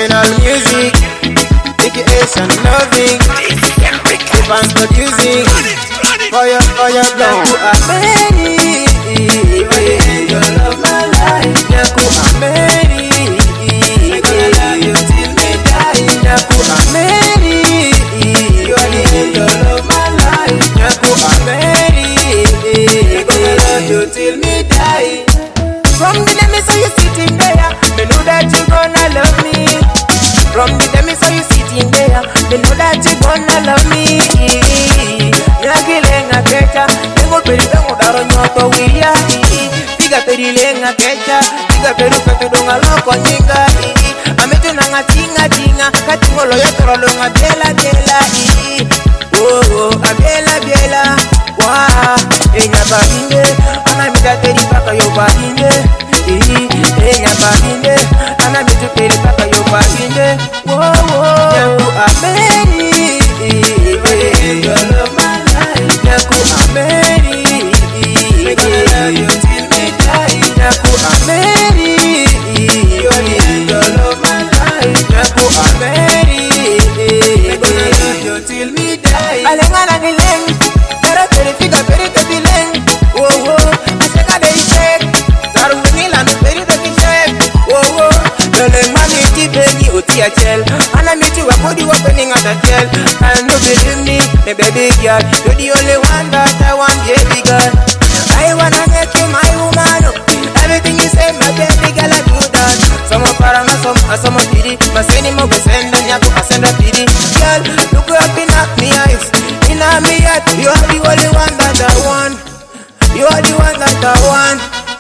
criminal music, Nicky Ace and loving. Keep on producing for your blood to Ameri. You love my life, Nyaku Ameri. I'm gonna love you till me die, Nyaku Ameri. You are the angel of my life, Nyaku Ameri. I'm gonna love you till me die. From the day me saw you sitting there, me know that you gonna love me. From the day me saw you sitting there, me know that you gonna love me. Nyakilenga kecha, tengo peribengo daro nyoto wiya. Tiga perilenga kecha, tiga peruka tudonga loko nyinga. Ametu nanga tinga, katingo loyo toro longa bela. Oh, abela, wah, enya baginde, anamita teri paka yo baginde. Enya baginde, anamita teri paka yo baginde. Oh, Nyaku Ameri. You love my life, Nyaku Ameri. I'm gonna love you till me die, Nyaku Ameri. You are the angel of my life, Nyaku Ameri. I'm gonna love you till me die. Alengana gileng, pero verifica perito bileng. Oh, aseka de check, taru ngila no perito ki check. Oh, dole mami ti beni oti achel. Ana miti wa body opening at a tell. And no believe me baby girl, you're the only one that I want, baby girl. I wanna get you my woman. Everything you say, my baby girl, I do that. Some of parama, some of pity. My send him over, send them, yaku, I send a pity. Girl, look up in me eyes. In me heart, you are the only one that I want. You are the one that I want.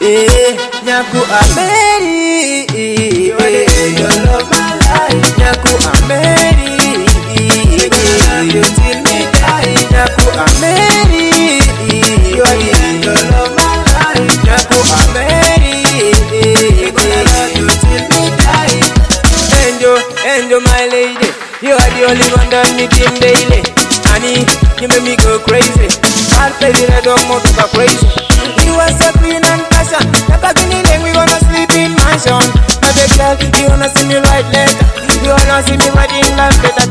Nyaku Ameri. You are the angel of my life. Nyaku Ameri. I'm gonna love you till me die. Nyaku Ameri. You are the angel of my life. Nyaku Ameri. I'm gonna love you till me die. Angel, my lady. You are the only one that me dream daily. Honey, you make me go crazy. I'll play the red dog motor go crazy. You are so clean and passion. Never we gonna sleep in mansion. My big girl, you wanna see me write letter. You wanna see me writing love letter.